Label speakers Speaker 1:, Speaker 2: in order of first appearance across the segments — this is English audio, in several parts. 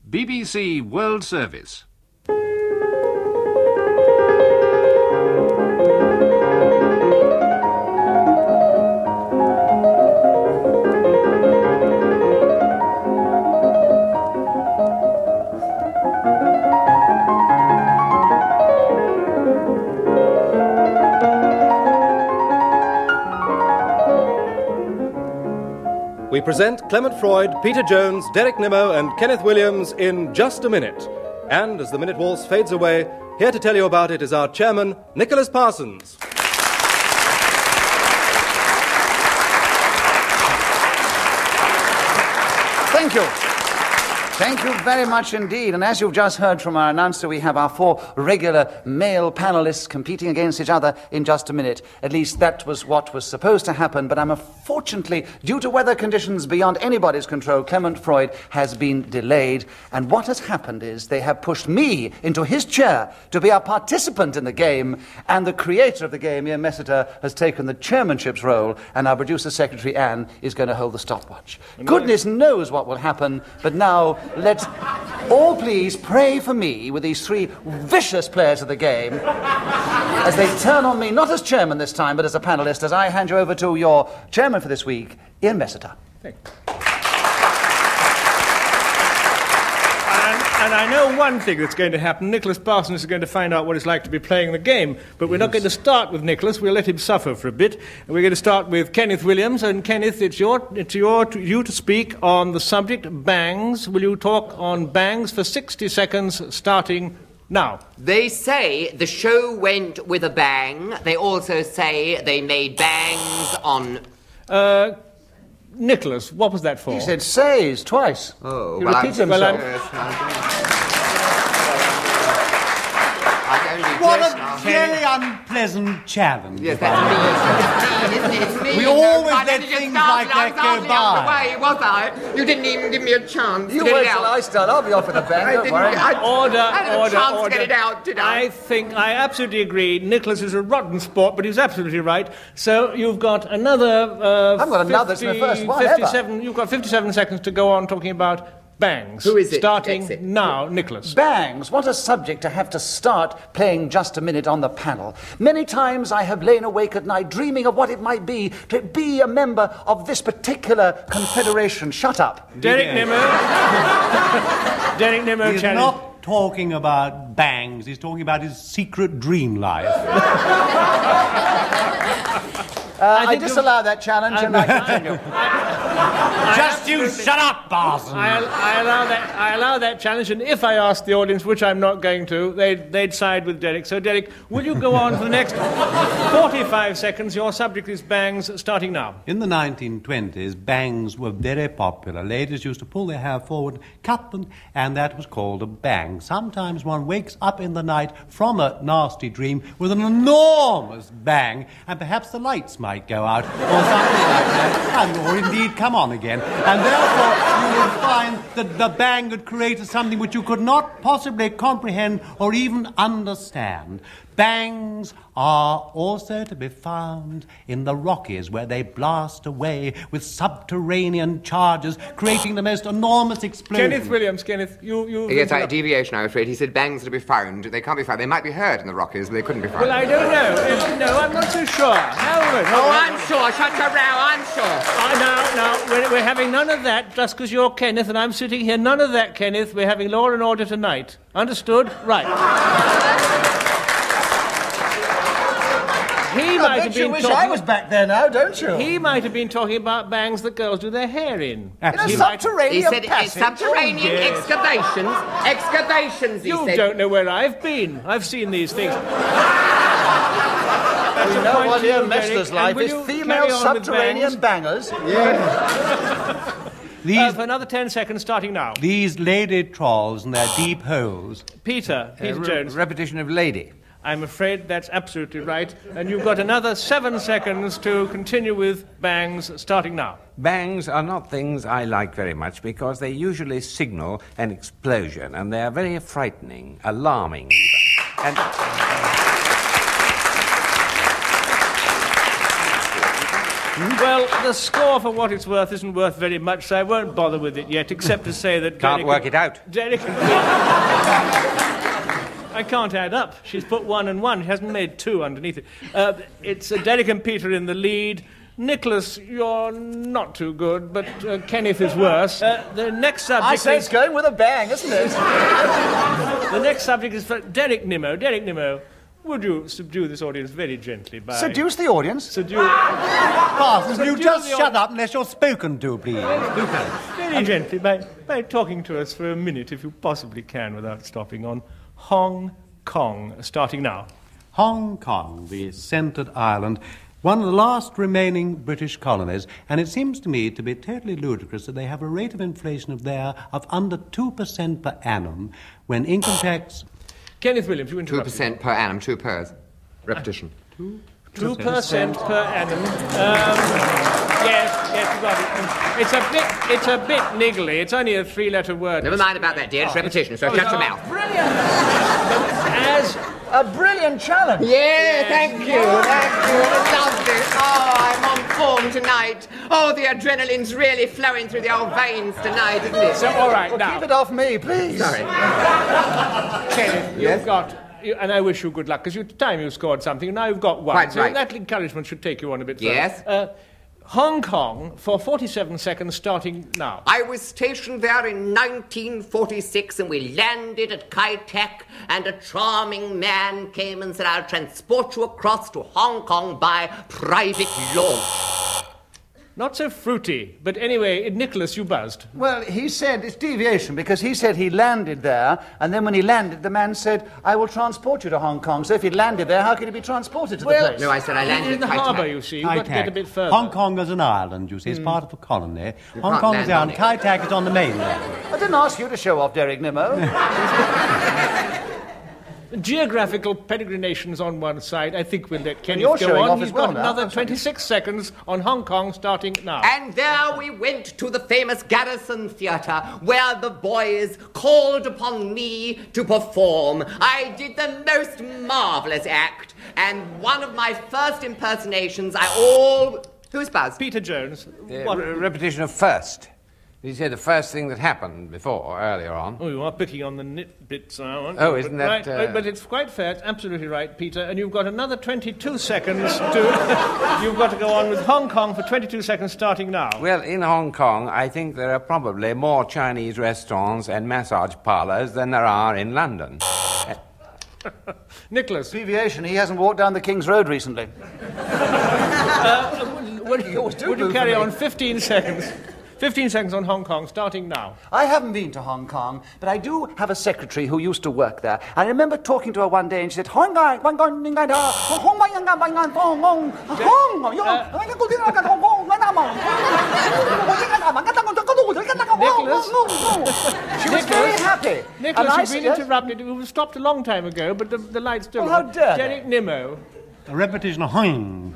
Speaker 1: BBC World Service.
Speaker 2: We present Clement Freud, Peter Jones, Derek Nimmo and Kenneth Williams in Just a Minute. And as the minute waltz fades away, here to tell you about it is our chairman, Nicholas Parsons.
Speaker 3: Thank you. Thank you very much indeed. And as you've just heard from our announcer, we have our 4 regular male panelists competing against each other in just a minute. At least that was what was supposed to happen. But unfortunately, due to weather conditions beyond anybody's control, Clement Freud has been delayed. And what has happened is they have pushed me into his chair to be a participant in the game. And the creator of the game, Ian Messiter, has taken the chairmanship's role. And our producer secretary, Anne, is going to hold the stopwatch. Goodness knows what will happen. But now, let's all please pray for me with these 3 vicious players of the game as they turn on me, not as chairman this time, but as a panellist, as I hand you over to your chairman for this week, Ian Messiter.
Speaker 4: Thank you. And I know one thing that's going to happen. Nicholas Parsons is going to find out what it's like to be playing the game. But we're not going to start with Nicholas. We'll let him suffer for a bit. And we're going to start with Kenneth Williams. And Kenneth, it's you to speak on the subject bangs. Will you talk on bangs for 60 seconds starting now?
Speaker 5: They say the show went with a bang. They also say they made bangs on...
Speaker 4: Nicholas, what was that for?
Speaker 3: He said says twice.
Speaker 5: Oh,
Speaker 3: he
Speaker 5: well,
Speaker 3: repeats himself.
Speaker 6: What a very unpleasant challenge.
Speaker 5: Yes, that's me. It's mean, isn't it? It's mean.
Speaker 6: We always let things like that go by.
Speaker 5: Was I? You didn't even give me a chance
Speaker 3: You
Speaker 5: to get
Speaker 3: wait
Speaker 5: it
Speaker 3: till
Speaker 5: out.
Speaker 3: I start. I'll be off with a bang, don't worry.
Speaker 4: Order.
Speaker 5: I had a chance to get it out, did I?
Speaker 4: I absolutely agree. Nicholas is a rotten sport, but he's absolutely right. So you've got another...
Speaker 3: I've got another, it's my first one
Speaker 4: 57, You've got 57 seconds to go on talking about bangs.
Speaker 5: Who is it?
Speaker 4: Starting
Speaker 5: Exit.
Speaker 4: now, Nicholas.
Speaker 3: Bangs, what a subject to have to start playing just a minute on the panel. Many times I have lain awake at night dreaming of what it might be to be a member of this particular confederation. Shut up.
Speaker 4: Derek Nimmo. Derek Nimmo,
Speaker 6: He's
Speaker 4: challenge.
Speaker 6: not talking about bangs. He's talking about his secret dream life.
Speaker 3: I disallow that challenge and I continue.
Speaker 6: Just you shut up, Parsons.
Speaker 4: I allow that challenge, and if I ask the audience, which I'm not going to, they'd side with Derek. So, Derek, will you go on for the next 45 seconds? Your subject is bangs, starting now.
Speaker 6: In the 1920s, bangs were very popular. Ladies used to pull their hair forward, cut them, and that was called a bang. Sometimes one wakes up in the night from a nasty dream with an enormous bang, and perhaps the lights might go out, or something like that, or indeed come on again. And therefore, you will find that the bang had created something which you could not possibly comprehend or even understand. Bangs are also to be found in the Rockies, where they blast away with subterranean charges, creating the most enormous explosions.
Speaker 4: Kenneth Williams, you...
Speaker 5: Yes, deviation, I'm afraid. He said bangs are to be found. They can't be found. They might be heard in the Rockies, but they couldn't be found.
Speaker 4: Well, I don't know. No, I'm not so sure.
Speaker 5: I'm sure. Shut your row, I'm sure.
Speaker 4: No, we're having none of that just because you're Kenneth and I'm sitting here. None of that, Kenneth. We're having law and order tonight. Understood? Right.
Speaker 3: I bet you wish I was back there now, don't you?
Speaker 4: He might have been talking about bangs that girls do their hair in.
Speaker 3: In a subterranean
Speaker 5: He said
Speaker 3: passage.
Speaker 5: subterranean excavations. Excavations, he
Speaker 4: You
Speaker 5: said.
Speaker 4: don't know where I've been. I've seen these things.
Speaker 3: You know what Ian Mester's life is? Female subterranean bangers.
Speaker 4: For another 10 seconds, starting now.
Speaker 6: These lady trolls and their deep holes.
Speaker 4: Peter Jones.
Speaker 3: Repetition of lady.
Speaker 4: I'm afraid that's absolutely right. And you've got another 7 seconds to continue with bangs, starting now.
Speaker 7: Bangs are not things I like very much because they usually signal an explosion, and they are very frightening, alarming even. And
Speaker 4: Well, the score, for what it's worth, isn't worth very much, so I won't bother with it yet, except to say that...
Speaker 7: Can't work it out.
Speaker 4: Derek... I can't add up. She's put 1 and 1. She hasn't made 2 underneath it. It's Derek and Peter in the lead. Nicholas, you're not too good, but Kenneth is worse. The next subject
Speaker 3: I say it's going with a bang, isn't it?
Speaker 4: The next subject is for Derek Nimmo. Derek Nimmo, would you subdue this audience very gently by...
Speaker 3: Seduce the audience?
Speaker 4: Subdue...
Speaker 6: Parsons, will you
Speaker 4: Subdue
Speaker 6: just
Speaker 4: the
Speaker 6: shut up unless you're spoken to, please?
Speaker 4: Very gently by talking to us for a minute, if you possibly can, without stopping, on Hong Kong, starting now.
Speaker 6: Hong Kong, the centred island, one of the last remaining British colonies, and it seems to me to be totally ludicrous that they have a rate of inflation of under 2% per annum, when income tax...
Speaker 4: Kenneth Williams, you interrupted.
Speaker 5: 2% per annum, 2 pers. Repetition.
Speaker 4: 2% per annum. Yes, you got it. It's a bit niggly. It's only a 3-letter word.
Speaker 5: Never mind about that, dear. It's repetition, so shut your mouth.
Speaker 4: As...
Speaker 3: A brilliant challenge.
Speaker 5: Yeah, thank you. Lovely. Oh, I'm on form tonight. Oh, the adrenaline's really flowing through the old veins tonight, isn't it?
Speaker 4: So, all right, now...
Speaker 3: Keep it off me, please.
Speaker 5: Sorry.
Speaker 4: Kenneth, you've got... And I wish you good luck, because you time you scored something, now you've got 1.
Speaker 5: Quite
Speaker 4: so
Speaker 5: right.
Speaker 4: that encouragement should take you on a bit further.
Speaker 5: Yes.
Speaker 4: Hong Kong, for 47 seconds, starting now.
Speaker 5: I was stationed there in 1946 and we landed at Kai Tak and a charming man came and said, I'll transport you across to Hong Kong by private launch.
Speaker 4: Not so fruity, but anyway, Nicholas, you buzzed.
Speaker 3: Well, he said it's deviation because he said he landed there, and then when he landed, the man said, I will transport you to Hong Kong. So if he'd landed there, how could he be transported to the place?
Speaker 5: No, I said I landed
Speaker 4: In the
Speaker 5: at Kai Tak.
Speaker 4: harbour, you see. You've got to get a bit further.
Speaker 6: Hong Kong is an island, you see. It's part of a colony. Hong
Speaker 5: can't
Speaker 6: Kong is
Speaker 5: land
Speaker 6: down.
Speaker 5: on it.
Speaker 6: Kai Tak is on the mainland.
Speaker 3: I didn't ask you to show off Derek Nimmo.
Speaker 4: Geographical peregrinations on one side. I think we'll let Kenneth
Speaker 3: you're
Speaker 4: go
Speaker 3: showing
Speaker 4: on.
Speaker 3: off
Speaker 4: He's
Speaker 3: as well
Speaker 4: got
Speaker 3: now.
Speaker 4: another 26 seconds on Hong Kong, starting now.
Speaker 5: And there we went to the famous Garrison Theatre, where the boys called upon me to perform. I did the most marvellous act, and one of my first impersonations, Who's buzzed?
Speaker 4: Peter Jones.
Speaker 7: Repetition of first. You said the first thing that happened before, earlier on.
Speaker 4: Oh, you are picking on the nit bits now, aren't you?
Speaker 7: Oh, isn't that...
Speaker 4: Right, but it's quite fair. It's absolutely right, Peter. And you've got another 22 seconds to... You've got to go on with Hong Kong for 22 seconds, starting now.
Speaker 7: Well, in Hong Kong, I think there are probably more Chinese restaurants and massage parlours than there are in London.
Speaker 4: Nicholas.
Speaker 3: Deviation, he hasn't walked down the King's Road recently.
Speaker 4: Would you carry on 15 seconds? 15 seconds on Hong Kong, starting now.
Speaker 3: I haven't been to Hong Kong, but I do have a secretary who used to work there. I remember talking to her one day and she said, Hong Kong, Hong Kong, she was very happy.
Speaker 4: Nicholas, you've been interrupted. We stopped a long time ago, but the light's still
Speaker 3: Well, how
Speaker 4: on.
Speaker 3: dare
Speaker 4: Derek Nimmo.
Speaker 6: A repetition of Hong.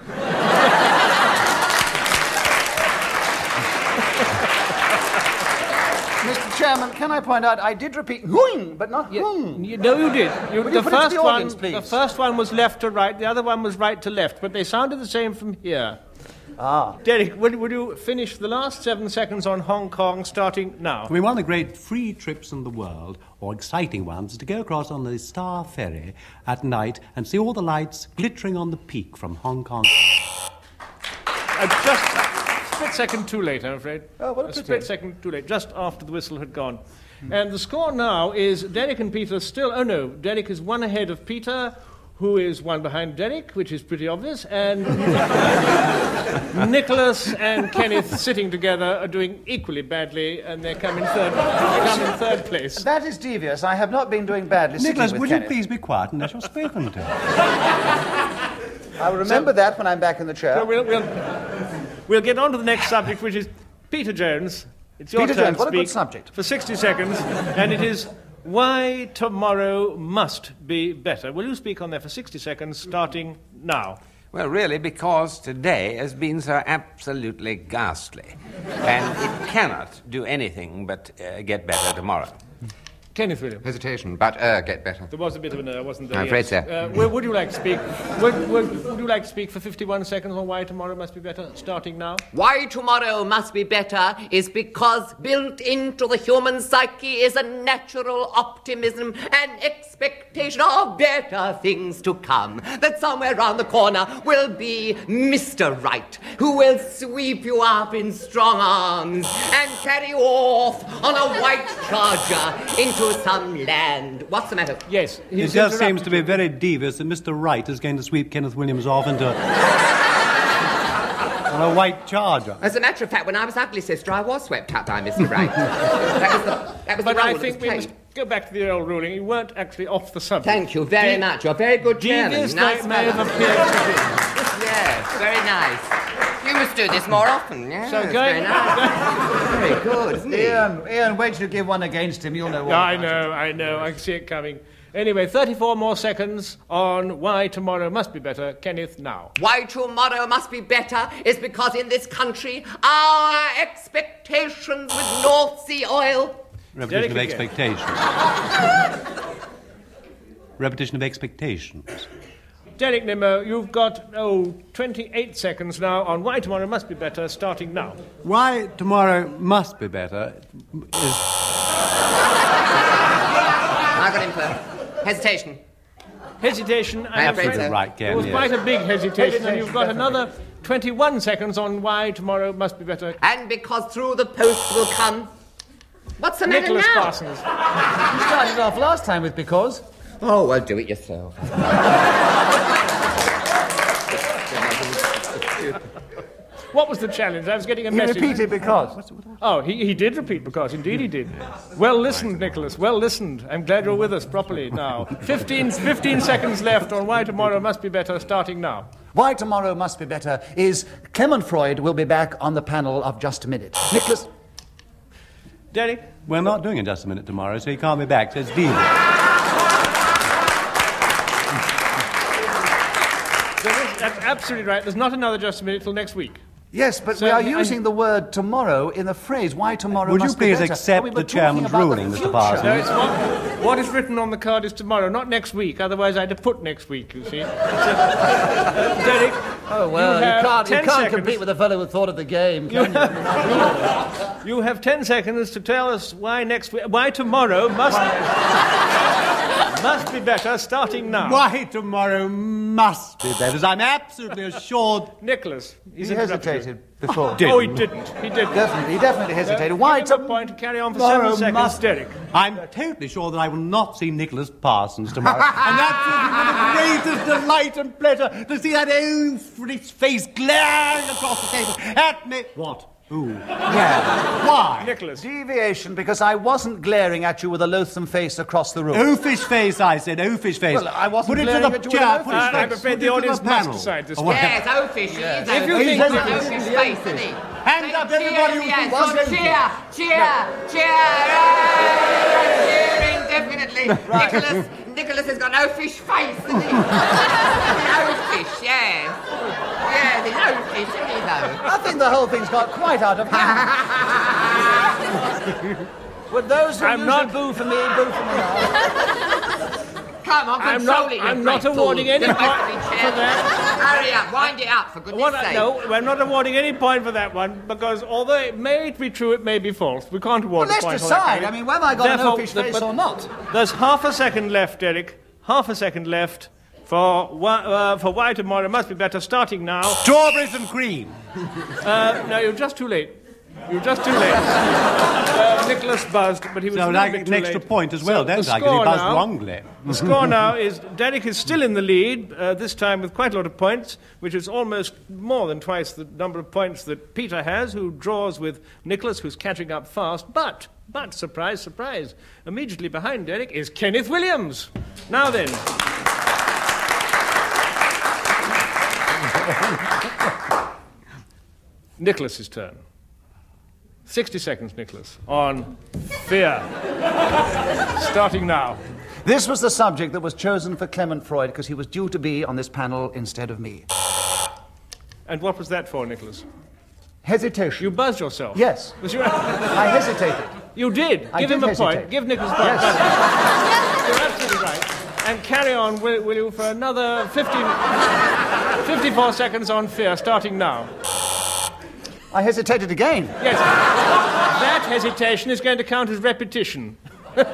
Speaker 3: Mr. Chairman, can I point out, I did repeat "hoing," but not "hung."
Speaker 4: No, you did.
Speaker 3: Will you put it to the audience, please?
Speaker 4: The first one was left to right, the other one was right to left, but they sounded the same from here.
Speaker 3: Ah.
Speaker 4: Derek, would you finish the last 7 seconds on Hong Kong, starting now?
Speaker 6: I mean, one of the great free trips in the world, or exciting ones, is to go across on the Star Ferry at night and see all the lights glittering on the peak from Hong Kong.
Speaker 4: Just a split second too late, I'm afraid.
Speaker 3: Oh, what a
Speaker 4: split
Speaker 3: pity.
Speaker 4: second too late, just after the whistle had gone. And the score now is Derek and Peter still... Oh, no, Derek is 1 ahead of Peter, who is 1 behind Derek, which is pretty obvious, and Nicholas and Kenneth sitting together are doing equally badly, and they come in third place.
Speaker 3: That is devious. I have not been doing badly
Speaker 6: Nicholas,
Speaker 3: sitting with
Speaker 6: would you
Speaker 3: Kenneth.
Speaker 6: please be quiet unless you're spoken to?
Speaker 3: I will remember that when I'm back in the chair.
Speaker 4: So we'll get on to the next subject, which is Peter Jones. It's your
Speaker 3: Peter
Speaker 4: turn
Speaker 3: Jones,
Speaker 4: to
Speaker 3: what a good
Speaker 4: speak
Speaker 3: subject.
Speaker 4: for 60 seconds, and it is why tomorrow must be better. Will you speak on that for 60 seconds, starting now?
Speaker 7: Well, really, because today has been so absolutely ghastly. And it cannot do anything but get better tomorrow.
Speaker 4: Kenneth Williams.
Speaker 5: Hesitation, but get better.
Speaker 4: There was a bit of an wasn't there?
Speaker 5: I'm afraid
Speaker 4: yes.
Speaker 5: so.
Speaker 4: Would you like to speak? Would you like to speak for 51 seconds on why tomorrow must be better, starting now?
Speaker 5: Why tomorrow must be better is because built into the human psyche is a natural optimism and expectation of better things to come. That somewhere round the corner will be Mr. Right, who will sweep you up in strong arms and carry you off on a white charger into some land. What's the matter?
Speaker 4: Yes.
Speaker 6: It just seems to be very devious that Mr. Wright is going to sweep Kenneth Williams off into on a white charger.
Speaker 5: As a matter of fact, when I was ugly sister, I was swept up by Mr. Wright. that was the
Speaker 4: But
Speaker 5: role
Speaker 4: I
Speaker 5: that
Speaker 4: think
Speaker 5: was
Speaker 4: we
Speaker 5: played.
Speaker 4: must go back to the old ruling. You weren't actually off the subject.
Speaker 5: Thank you very much. You're a very good chairman.
Speaker 4: Devious
Speaker 5: Nice
Speaker 4: that may have
Speaker 5: fellow.
Speaker 4: appeared to be.
Speaker 5: Yes, very nice. You must do this more often. Yes,
Speaker 4: So
Speaker 5: very
Speaker 4: going-
Speaker 5: nice. Very good, isn't it?
Speaker 3: Ian, wait till you give one against him. You'll know what.
Speaker 4: I know. I can see it coming. Anyway, 34 more seconds on why tomorrow must be better. Kenneth, now.
Speaker 5: Why tomorrow must be better is because in this country our expectations with North Sea oil.
Speaker 6: Repetition of
Speaker 4: Derek again.
Speaker 6: expectations. Repetition of expectations.
Speaker 4: Derek Nimmo, you've got, 28 seconds now on why tomorrow must be better, starting now.
Speaker 6: Why tomorrow must be better is...
Speaker 5: I got him for hesitation.
Speaker 4: Hesitation,
Speaker 5: I'm afraid so.
Speaker 6: Right,
Speaker 4: There was
Speaker 6: Ken,
Speaker 4: quite
Speaker 6: yes.
Speaker 4: a big hesitation, and you've got another 21 seconds on why tomorrow must be better.
Speaker 5: And because through the post will come. What's the matter
Speaker 4: Nicholas
Speaker 5: now?
Speaker 4: Parsons.
Speaker 3: You started off last time with because.
Speaker 5: Oh, well, do it yourself.
Speaker 4: What was the challenge? I was getting a
Speaker 3: He
Speaker 4: message.
Speaker 3: repeated because.
Speaker 4: Oh, he did repeat because, indeed he did. Well listened, Nicholas, well listened. I'm glad you're with us properly now. 15 seconds left on why tomorrow must be better, starting now.
Speaker 3: Why tomorrow must be better is Clement Freud will be back on the panel of Just a Minute. Nicholas.
Speaker 4: Derek?
Speaker 6: We're not doing it just a minute tomorrow, so he can't be back, so it's deal.
Speaker 4: That's absolutely right. There's not another Just a Minute till next week.
Speaker 3: Yes, but we are using the word tomorrow in the phrase why tomorrow
Speaker 6: Would you
Speaker 3: must be
Speaker 6: please
Speaker 3: better.
Speaker 6: accept
Speaker 3: We were
Speaker 6: the chairman's
Speaker 3: talking about
Speaker 6: ruling,
Speaker 3: the
Speaker 6: Mr.
Speaker 3: future.
Speaker 6: Parsons?
Speaker 4: No, it's what is written on the card is tomorrow, not next week. Otherwise, I'd have put next week, you see. Derek,
Speaker 3: Oh, well,
Speaker 4: You have
Speaker 3: you
Speaker 4: 10
Speaker 3: can't
Speaker 4: seconds.
Speaker 3: compete with a fellow who thought of the game, can you?
Speaker 4: you have 10 seconds to tell us why tomorrow must be better, starting now.
Speaker 6: Why tomorrow must be better, I'm absolutely assured...
Speaker 4: Nicholas, he's
Speaker 3: He
Speaker 4: interrupted you.
Speaker 3: hesitated before.
Speaker 4: Oh, he didn't. He didn't.
Speaker 3: He definitely hesitated. Why
Speaker 4: Give him a
Speaker 3: tomorrow?
Speaker 4: point to carry on for
Speaker 6: Tomorrow
Speaker 4: 7 seconds,
Speaker 6: must-
Speaker 4: Derek.
Speaker 6: I'm totally sure that I will not see Nicholas Parsons tomorrow. And that will be the greatest delight and pleasure to see that old Fritz face glaring across the table at me. What? Who? Yeah. Why?
Speaker 4: Nicholas.
Speaker 3: Deviation, because I wasn't glaring at you with a loathsome face across the room.
Speaker 6: Oafish face, I said. Oafish face.
Speaker 3: Well, I wasn't
Speaker 6: Put it to
Speaker 3: glaring
Speaker 6: the
Speaker 3: at you with
Speaker 6: chair.
Speaker 3: an
Speaker 6: Put his
Speaker 4: I'm
Speaker 6: face.
Speaker 4: afraid
Speaker 6: Put
Speaker 4: the
Speaker 6: it to
Speaker 4: audience
Speaker 6: panel.
Speaker 4: must decide this
Speaker 6: Oh,
Speaker 4: one.
Speaker 5: Yes, Oafish, he is
Speaker 4: If you
Speaker 5: Oafish.
Speaker 4: think
Speaker 5: He's
Speaker 4: that-
Speaker 5: Oafish face, isn't he?
Speaker 6: Hand up, everybody who
Speaker 5: Cheers,
Speaker 6: was
Speaker 5: yes, cheer, cheering definitely. Nicholas has got no fish face, hasn't he? No fish, yes. Yeah, there's no fish, isn't he, though?
Speaker 3: I think the whole thing's got quite out of hand. Would those who
Speaker 4: I'm
Speaker 3: usually
Speaker 4: not-
Speaker 3: boo for me, boo for me now?
Speaker 5: Come on,
Speaker 4: I'm
Speaker 5: control
Speaker 4: not-
Speaker 5: it, you
Speaker 4: I'm not
Speaker 5: great
Speaker 4: awarding
Speaker 5: fool.
Speaker 4: any
Speaker 5: You're
Speaker 4: point
Speaker 5: supposed to be
Speaker 4: for
Speaker 5: chairman.
Speaker 4: that.
Speaker 5: Hurry up, wind it up, for goodness sake.
Speaker 4: No, I'm not awarding any point for that one, because although it may be true, it may be false. We can't award
Speaker 3: Well,
Speaker 4: a point
Speaker 3: let's
Speaker 4: for that.
Speaker 3: decide.
Speaker 4: can
Speaker 3: I
Speaker 4: we?
Speaker 3: mean, whether I got an
Speaker 4: Therefore,
Speaker 3: oafish face
Speaker 4: but
Speaker 3: or not.
Speaker 4: There's half a second left, Derek. Half a second left for why tomorrow must be better, starting now.
Speaker 6: Strawberries and cream.
Speaker 4: No, you're just too late. You're just too late. Nicholas buzzed, but he was
Speaker 6: So
Speaker 4: a
Speaker 6: I
Speaker 4: little
Speaker 6: get
Speaker 4: bit
Speaker 6: an
Speaker 4: too
Speaker 6: extra
Speaker 4: late.
Speaker 6: point as well,
Speaker 4: So
Speaker 6: don't
Speaker 4: the
Speaker 6: I? Because he
Speaker 4: score
Speaker 6: buzzed
Speaker 4: now-
Speaker 6: wrongly.
Speaker 4: The score now is Derek is still in the lead, this time with quite a lot of points, which is almost more than twice the number of points that Peter has, who draws with Nicholas, who's catching up fast. But, surprise, surprise, immediately behind Derek is Kenneth Williams. Now then. Nicholas's turn. 60 seconds, Nicholas, on fear. Starting now.
Speaker 3: This was the subject that was chosen for Clement Freud because he was due to be on this panel instead of me.
Speaker 4: And what was that for, Nicholas?
Speaker 3: Hesitation.
Speaker 4: You buzzed yourself.
Speaker 3: Yes.
Speaker 4: Was your...
Speaker 3: I hesitated.
Speaker 4: You did.
Speaker 3: I
Speaker 4: Give
Speaker 3: did
Speaker 4: him a
Speaker 3: hesitate.
Speaker 4: point. Give Nicholas a point. You're absolutely right. And carry on, will you, for another 54 seconds on fear, starting now.
Speaker 3: I hesitated again.
Speaker 4: Yes. That hesitation is going to count as repetition.
Speaker 3: Thank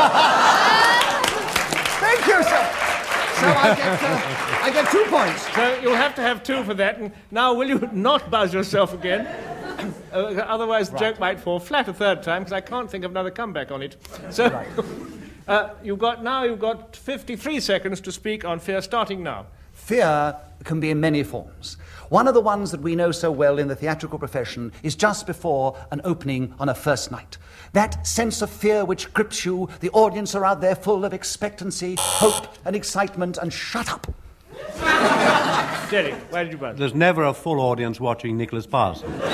Speaker 3: you, sir. So I get 2 points.
Speaker 4: So you'll have to have 2 for that. And now, will you not buzz yourself again? Otherwise, the joke might fall flat a third time, because I can't think of another comeback on it. So you've got 53 seconds to speak on fear, starting now.
Speaker 3: Fear can be in many forms. One of the ones that we know so well in the theatrical profession is just before an opening on a first night. That sense of fear which grips you, the audience are out there full of expectancy, hope and excitement, and shut up.
Speaker 4: Derek, why did you buzz?
Speaker 6: There's never a full audience watching Nicholas Parsons.
Speaker 5: Oh,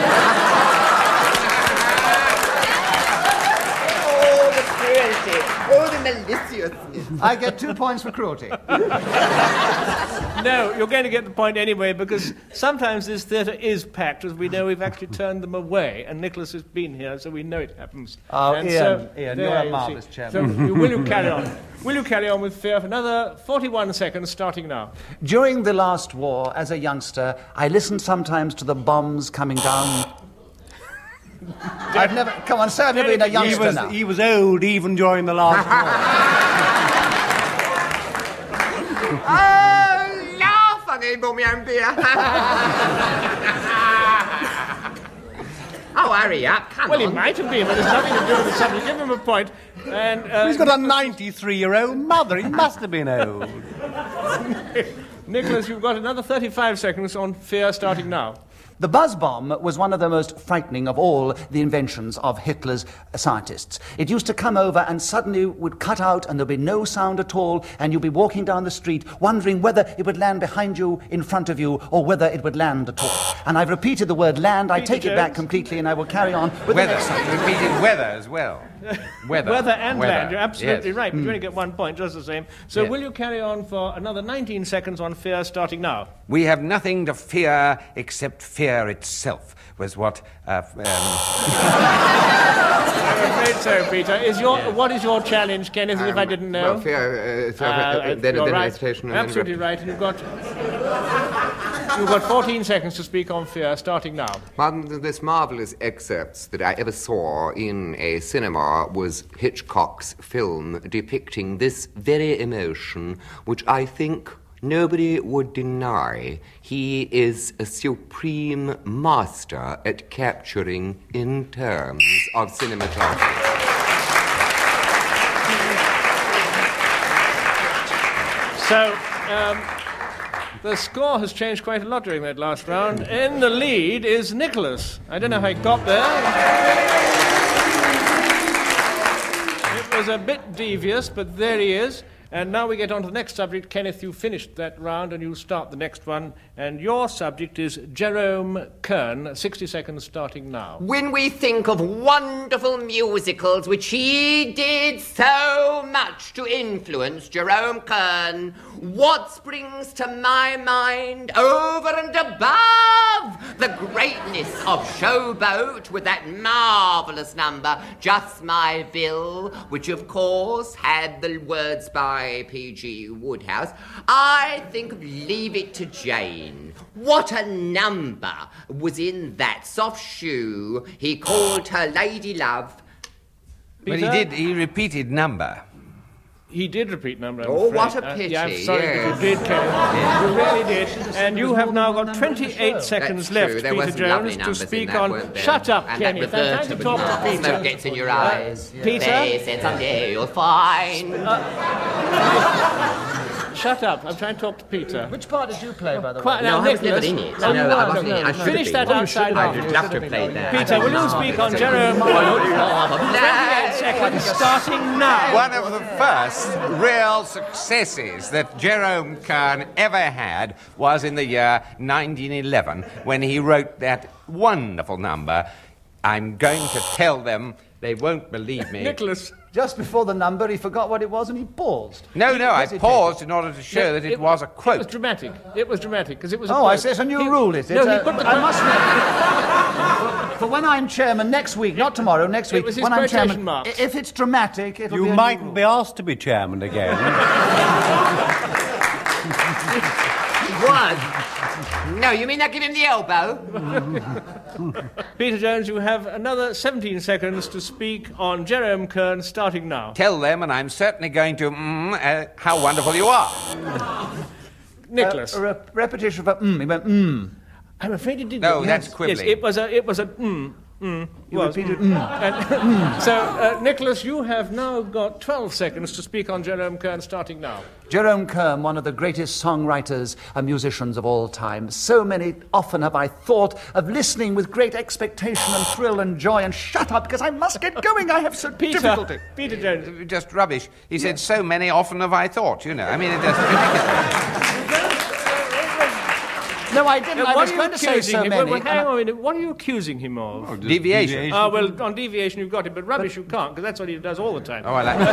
Speaker 5: the cruelty. Oh, the maliciousness.
Speaker 3: I get 2 points for cruelty.
Speaker 4: No, you're going to get the point anyway, because sometimes this theatre is packed. As we know, we've actually turned them away, and Nicholas has been here, so we know it happens.
Speaker 3: Oh,
Speaker 4: And
Speaker 3: Ian,
Speaker 4: there
Speaker 3: you're a
Speaker 4: you
Speaker 3: marvellous
Speaker 4: see.
Speaker 3: chairman.
Speaker 4: So will you carry on? Will you carry on with fear for another 41 seconds, starting now?
Speaker 3: During the last war, as a youngster, I listened sometimes to the bombs coming down. I've never... Come on, sir, I've never been a youngster now.
Speaker 6: He was old even during the last war.
Speaker 5: Oh, laugh, Uncle Bumyam dear. Oh, hurry up, come
Speaker 4: Well, he
Speaker 5: on.
Speaker 4: might have been, but there's nothing to do with the subject. Give him a point. And,
Speaker 6: He's got a 93-year-old mother. He must have been old.
Speaker 4: Nicholas, you've got another 35 seconds on fear, starting now.
Speaker 3: The buzz bomb was one of the most frightening of all the inventions of Hitler's scientists. It used to come over and suddenly would cut out and there'd be no sound at all, and you'd be walking down the street wondering whether it would land behind you, in front of you, or whether it would land at all. And I've repeated the word land. I
Speaker 4: Peter
Speaker 3: take it back
Speaker 4: Jones.
Speaker 3: completely, and I will carry on with the
Speaker 7: Weather.
Speaker 3: next subject.
Speaker 7: Repeated weather as well.
Speaker 4: Weather and land, you're absolutely
Speaker 7: yes.
Speaker 4: right. But you only get 1 point, just the same. So
Speaker 7: Yes.
Speaker 4: will you carry on for another 19 seconds on fear, starting now?
Speaker 7: We have nothing to fear except fear itself, was what...
Speaker 4: I'm afraid so, Peter. What is your challenge, Kenneth, if I didn't know?
Speaker 5: Well, fear, then
Speaker 4: you're right.
Speaker 5: hesitation. and then
Speaker 4: Absolutely right. And you've got 14 seconds to speak on fear, starting now.
Speaker 5: One of the most marvellous excerpts that I ever saw in a cinema was Hitchcock's film depicting this very emotion, which I think nobody would deny. He is a supreme master at capturing in terms of cinematography.
Speaker 4: So, the score has changed quite a lot during that last round. In the lead is Nicholas. I don't know how he got there. It was a bit devious, but there he is. And now we get on to the next subject. Kenneth, you finished that round and you start the next one. And your subject is Jerome Kern. 60 seconds starting now.
Speaker 5: When we think of wonderful musicals which he did so much to influence Jerome Kern, what springs to my mind over and above the greatness of Showboat with that marvellous number, Just My Bill, which of course had the words by P.G. Woodhouse, I think of Leave It to Jane. What a number was in that soft shoe. He called her Lady Love.
Speaker 7: But he repeated number.
Speaker 4: He did repeat number. I'm
Speaker 5: Oh,
Speaker 4: afraid.
Speaker 5: what a pity,
Speaker 4: Yeah, I'm sorry,
Speaker 5: yes.
Speaker 4: but you did, Kenneth. You really did. And you have now got 28 seconds
Speaker 5: That's
Speaker 4: left,
Speaker 5: true. There were
Speaker 4: Peter
Speaker 5: some lovely
Speaker 4: Jones, to
Speaker 5: numbers in
Speaker 4: speak
Speaker 5: that,
Speaker 4: on.
Speaker 5: weren't there?
Speaker 4: Shut up,
Speaker 5: And
Speaker 4: Kenneth.
Speaker 5: that
Speaker 4: I'm trying to talk to
Speaker 5: smoke
Speaker 4: Peter.
Speaker 5: gets in your eyes.
Speaker 4: Peter?
Speaker 5: They said someday you'll find.
Speaker 4: Shut up. I'm trying to talk to Peter.
Speaker 3: Which part did you play, by the way?
Speaker 4: Quite,
Speaker 5: No,
Speaker 4: now,
Speaker 5: I was never
Speaker 4: Nicholas,
Speaker 5: in it.
Speaker 4: now,
Speaker 5: No, I wasn't in it. I should have
Speaker 4: Finish
Speaker 5: been.
Speaker 4: that outside
Speaker 5: I
Speaker 4: after.
Speaker 5: would love to have played that.
Speaker 4: Peter, will you speak on Jerome Kern? 28 seconds starting now.
Speaker 7: One of the first real successes that Jerome Kern ever had was in the year 1911 when he wrote that wonderful number, I'm going to tell them, they won't believe me.
Speaker 4: Nicholas.
Speaker 3: Just before the number, he forgot what it was and he paused.
Speaker 7: No, I
Speaker 3: hesitated.
Speaker 7: paused in order to show that it was a
Speaker 4: It was
Speaker 7: quote.
Speaker 4: dramatic. It was dramatic because it was. A
Speaker 3: Oh,
Speaker 4: quote.
Speaker 3: I see. It's a new rule, is it?
Speaker 4: No, he put the
Speaker 3: I must know. For when I'm chairman next week, not tomorrow, next week.
Speaker 4: was his
Speaker 3: When I'm
Speaker 4: quotation
Speaker 3: chairman,
Speaker 4: marks.
Speaker 3: if it's dramatic, it'll be
Speaker 6: You
Speaker 3: a
Speaker 6: mightn't
Speaker 3: new
Speaker 6: be asked to be chairman again.
Speaker 5: What? No, you mean that give him the elbow?
Speaker 4: Peter Jones, you have another 17 seconds to speak on Jerome Kern, starting now.
Speaker 7: Tell them, and I'm certainly going to, how wonderful you are.
Speaker 4: Nicholas.
Speaker 3: A repetition of a he went
Speaker 4: I'm afraid he did.
Speaker 7: No,
Speaker 4: Yes.
Speaker 7: that's quibbling.
Speaker 4: Yes, it was a
Speaker 3: You
Speaker 4: was.
Speaker 3: repeated
Speaker 4: And, so, Nicholas, you have now got 12 seconds to speak on Jerome Kern, starting now.
Speaker 3: Jerome Kern, one of the greatest songwriters and musicians of all time. So often have I thought of listening with great expectation and thrill and joy, and shut up, because I must get going. I have so difficulty.
Speaker 4: Peter Jones.
Speaker 7: Just rubbish. He said, so many often have I thought, you know. I mean, it's just ridiculous.
Speaker 3: No, I didn't. I
Speaker 4: What
Speaker 3: was
Speaker 4: are you
Speaker 3: going to say
Speaker 4: accusing
Speaker 3: so
Speaker 4: him?
Speaker 3: many.
Speaker 4: Well, hang on a minute. What are you accusing him of?
Speaker 7: Deviation.
Speaker 4: Well, on deviation you've got it, but rubbish you can't, because that's what he does all the time.
Speaker 7: Oh, I like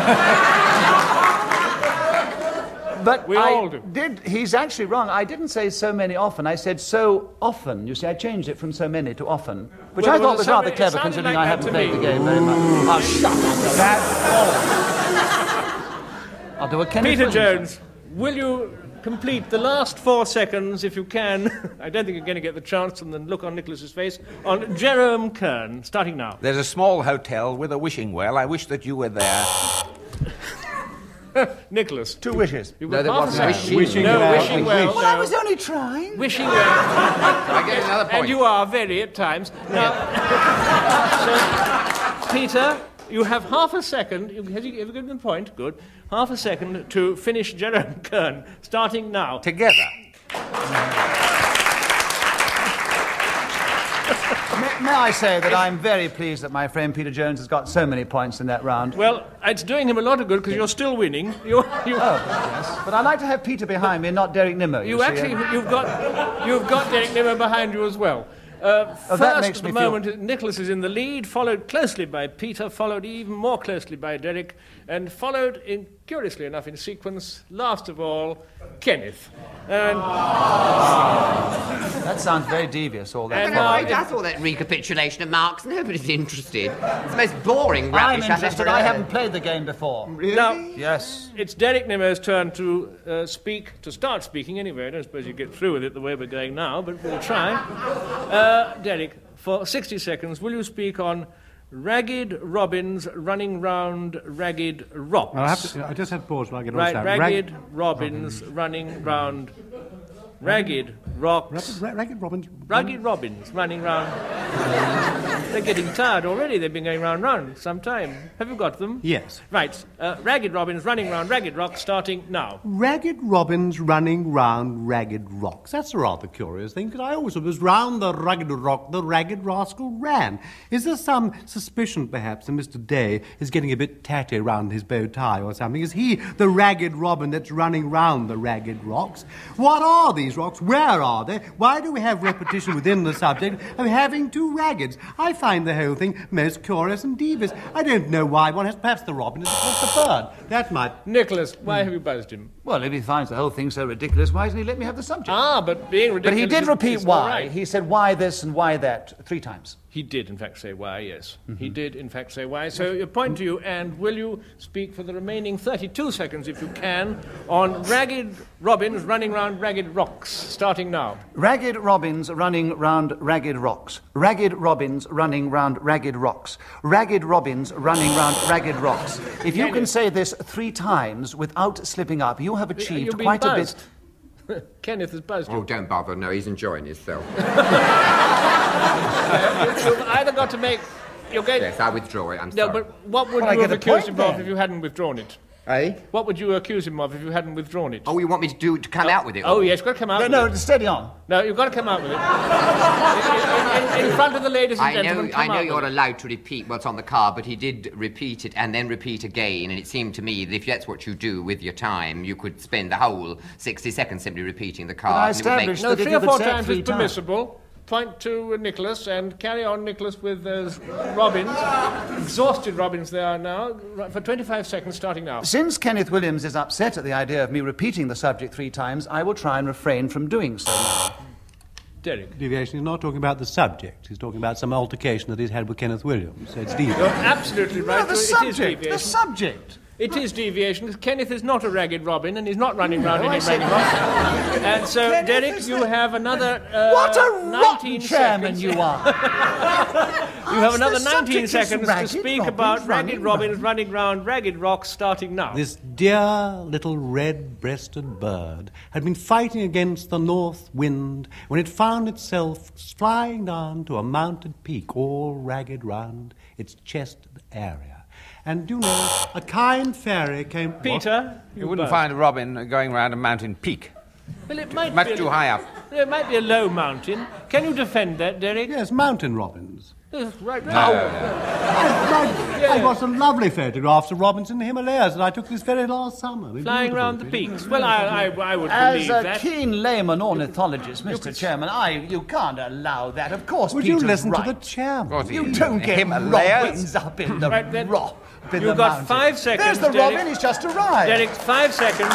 Speaker 3: But
Speaker 4: We all do.
Speaker 3: He's actually wrong. I didn't say so many often. I said so often. You see, I changed it from so many to often, which
Speaker 4: Well,
Speaker 3: I
Speaker 4: there
Speaker 3: thought
Speaker 4: was
Speaker 3: was
Speaker 4: so
Speaker 3: rather
Speaker 4: many- it
Speaker 3: clever,
Speaker 4: sounded
Speaker 3: considering
Speaker 4: like
Speaker 3: I
Speaker 4: that
Speaker 3: haven't
Speaker 4: to
Speaker 3: played
Speaker 4: me.
Speaker 3: the game very much. Oh, shut up. I'll do a Kenneth
Speaker 4: Peter
Speaker 3: Williams.
Speaker 4: Jones, will you complete the last 4 seconds, if you can? I don't think you're going to get the chance from the look on Nicholas's face. On Jerome Kern, starting now.
Speaker 7: There's a small hotel with a wishing well. I wish that you were there.
Speaker 4: Nicholas.
Speaker 3: 2 wishes.
Speaker 4: You've
Speaker 5: No,
Speaker 4: got
Speaker 5: there
Speaker 4: half a
Speaker 5: wasn't
Speaker 4: second.
Speaker 5: wishing.
Speaker 4: No,
Speaker 6: well.
Speaker 4: wishing well.
Speaker 3: Well, I
Speaker 4: no.
Speaker 3: was only trying.
Speaker 4: Wishing well.
Speaker 7: I get another point.
Speaker 4: And you are very at times. Now, so, Peter, you have half a second. Have you given the point? Good. Half a second to finish Jerome Kern, starting now.
Speaker 7: Together.
Speaker 3: May I say that I'm very pleased that my friend Peter Jones has got so many points in that round.
Speaker 4: Well, it's doing him a lot of good because you're still winning.
Speaker 3: But I'd like to have Peter behind me, not Derek Nimmo.
Speaker 4: You've got Derek Nimmo behind you as well.
Speaker 3: that
Speaker 4: First,
Speaker 3: makes
Speaker 4: at the
Speaker 3: me feel-
Speaker 4: moment, Nicholas is in the lead, followed closely by Peter, followed even more closely by Derek, and followed, curiously enough, in sequence, last of all, Kenneth. And
Speaker 3: That sounds very devious, all that.
Speaker 4: And
Speaker 5: No,
Speaker 4: now
Speaker 5: why does all that recapitulation of marks? Nobody's interested. It's the most boring
Speaker 3: I'm
Speaker 5: rubbish I've
Speaker 3: interested.
Speaker 5: ever
Speaker 3: I
Speaker 5: heard.
Speaker 3: haven't played the game before.
Speaker 4: now,
Speaker 3: Yes.
Speaker 4: it's Derek Nimmo's turn to start speaking anyway. I don't suppose you get through with it the way we're going now, but we'll try. Derek, for 60 seconds, will you speak on Ragged Robins running round Ragged Rocks?
Speaker 6: I just had to pause while I get all
Speaker 4: Right,
Speaker 6: this out.
Speaker 4: Ragged Robins running round Ragged Rocks.
Speaker 6: Ragged Robins.
Speaker 4: Ragged Robins running round. They're getting tired already. They've been going round some time. Have you got them?
Speaker 6: Yes.
Speaker 4: Right. Ragged Robins running round Ragged Rocks, starting now.
Speaker 6: Ragged Robins running round Ragged Rocks. That's a rather curious thing, because I always thought it was round the Ragged Rock the Ragged Rascal ran. Is there some suspicion, perhaps, that Mr. Day is getting a bit tatty round his bow tie or something? Is he the Ragged Robin that's running round the Ragged Rocks? What are these rocks? Where are they? Why do we have repetition within the subject of having two raggeds? I find the whole thing most curious and devious. I don't know why one has... Perhaps the robin is of course the bird. That might...
Speaker 4: Nicholas, why have you buzzed him?
Speaker 3: Well, if he finds the whole thing so ridiculous, why doesn't he let me have the subject?
Speaker 4: But being ridiculous.
Speaker 3: But he did
Speaker 4: is-
Speaker 3: repeat
Speaker 4: is all
Speaker 3: why.
Speaker 4: right.
Speaker 3: He said why this and why that 3 times.
Speaker 4: He did, in fact, say why, yes. He did, in fact, say why. So, a point to you, and will you speak for the remaining 32 seconds, if you can, on Ragged Robins running round Ragged Rocks, starting now.
Speaker 3: Ragged Robins running round Ragged Rocks. Ragged Robins running round Ragged Rocks. Ragged Robins running round Ragged Rocks. If you can say this 3 times without slipping up, you have achieved
Speaker 4: You've been
Speaker 3: quite a bit.
Speaker 4: buzzed. Kenneth has buzzed you.
Speaker 5: Oh, don't bother. No, he's enjoying himself.
Speaker 4: You've either got to make... You're going...
Speaker 5: Yes, I withdraw it. I'm
Speaker 4: No,
Speaker 5: sorry.
Speaker 4: but what would
Speaker 3: Well, I
Speaker 4: you have
Speaker 3: get a
Speaker 4: accused
Speaker 3: point
Speaker 4: him of
Speaker 3: then.
Speaker 4: if you hadn't withdrawn it?
Speaker 5: Eh?
Speaker 4: What would you accuse him of if you hadn't withdrawn it?
Speaker 5: Oh, you want me to come out with it?
Speaker 4: Oh, yes, you've got to come out with
Speaker 3: No,
Speaker 4: it.
Speaker 3: steady on.
Speaker 4: No, you've got to come out with it. In front of the ladies and
Speaker 5: I
Speaker 4: gentlemen,
Speaker 5: know,
Speaker 4: come
Speaker 5: I know
Speaker 4: out
Speaker 5: you're
Speaker 4: with it.
Speaker 5: allowed to repeat what's on the card, but he did repeat it and then repeat again, and it seemed to me that if that's what you do with your time, you could spend the whole 60 seconds simply repeating the card.
Speaker 3: I
Speaker 5: and it would make-
Speaker 3: established
Speaker 4: No,
Speaker 3: that if
Speaker 4: 3
Speaker 3: you
Speaker 4: or
Speaker 3: could
Speaker 4: 4
Speaker 3: say it
Speaker 4: times
Speaker 3: 3
Speaker 4: is permissible. Point to Nicholas and carry on, Nicholas, with those robins. Exhausted robins they are now, for 25 seconds starting now.
Speaker 3: Since Kenneth Williams is upset at the idea of me repeating the subject 3 times, I will try and refrain from doing so now.
Speaker 4: Derek.
Speaker 6: Deviation, he's not talking about the subject. He's talking about some altercation that he's had with Kenneth Williams. So it's deviation.
Speaker 4: You're absolutely right.
Speaker 3: No, the
Speaker 4: It is
Speaker 3: subject.
Speaker 4: deviation.
Speaker 3: The subject.
Speaker 4: It is deviation, because Kenneth is not a Ragged Robin, and he's not running round in a Ragged Robin. And so,
Speaker 3: Kenneth
Speaker 4: Derek,
Speaker 3: is
Speaker 4: you
Speaker 3: the-
Speaker 4: have another
Speaker 3: What a
Speaker 4: 19
Speaker 3: rotten chairman
Speaker 4: seconds.
Speaker 3: you are!
Speaker 4: You have another
Speaker 3: The
Speaker 4: 19
Speaker 3: subject is
Speaker 4: seconds to
Speaker 3: Ragged
Speaker 4: speak
Speaker 3: Robins
Speaker 4: about Ragged
Speaker 3: running
Speaker 4: Robins
Speaker 3: round.
Speaker 4: running round Ragged Rock, starting now.
Speaker 6: This dear little red-breasted bird had been fighting against the north wind when it found itself flying down to a mountain peak all ragged round its chest area. And, you know, a kind fairy came...
Speaker 4: Peter,
Speaker 7: You wouldn't
Speaker 4: bird.
Speaker 7: find a robin going round a mountain peak.
Speaker 4: Well, it might
Speaker 7: Much
Speaker 4: be
Speaker 7: too high up.
Speaker 4: It might be a low mountain. Can you defend that, Derek?
Speaker 6: Yes, mountain robins.
Speaker 4: Right.
Speaker 6: I got some lovely photographs of robins in the Himalayas that I took this very last summer. They're
Speaker 4: Flying
Speaker 6: beautiful,
Speaker 4: round the
Speaker 6: really.
Speaker 4: peaks. Well, I would
Speaker 3: As
Speaker 4: believe
Speaker 3: a
Speaker 4: that.
Speaker 3: keen layman ornithologist, Mr. Chairman, you can't allow that. Of course,
Speaker 6: Would
Speaker 3: Peter's
Speaker 6: you listen
Speaker 3: right.
Speaker 6: to the chairman?
Speaker 3: You don't get
Speaker 7: Himalayas?
Speaker 3: robins up in the
Speaker 4: Right, then,
Speaker 3: rock. in
Speaker 4: you've
Speaker 3: the
Speaker 4: got
Speaker 3: mountain.
Speaker 4: 5 seconds,
Speaker 3: There's the
Speaker 4: Derek.
Speaker 3: robin. He's just arrived.
Speaker 4: Derek, 5 seconds.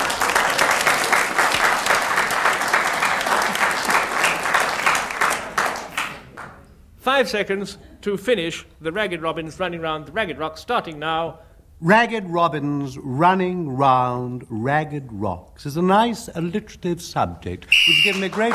Speaker 4: Five seconds to finish the Ragged Robins running round the Ragged Rock, starting now.
Speaker 6: Ragged robins running round ragged rocks is a nice alliterative subject which has given me great...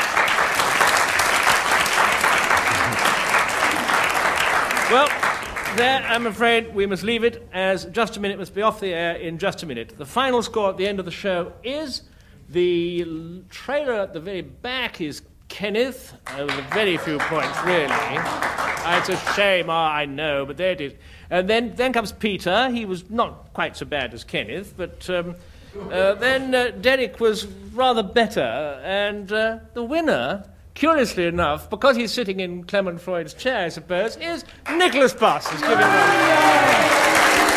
Speaker 4: Well, there, I'm afraid we must leave it, as Just a Minute must be off the air in just a minute. The final score at the end of the show is the trailer at the very back is Kenneth, with very few points, really. It's a shame, I know, but there it is. And then comes Peter. He was not quite so bad as Kenneth, but then Derek was rather better, and the winner, curiously enough, because he's sitting in Clement Freud's chair, I suppose, is Nicholas Parsons. Give him a round.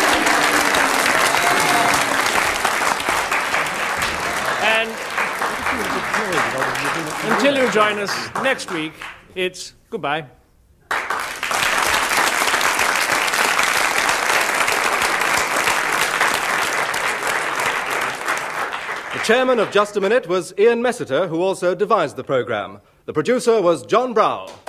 Speaker 4: And until you join us next week, it's goodbye.
Speaker 2: The chairman of Just a Minute was Ian Messiter, who also devised the programme. The producer was John Brow.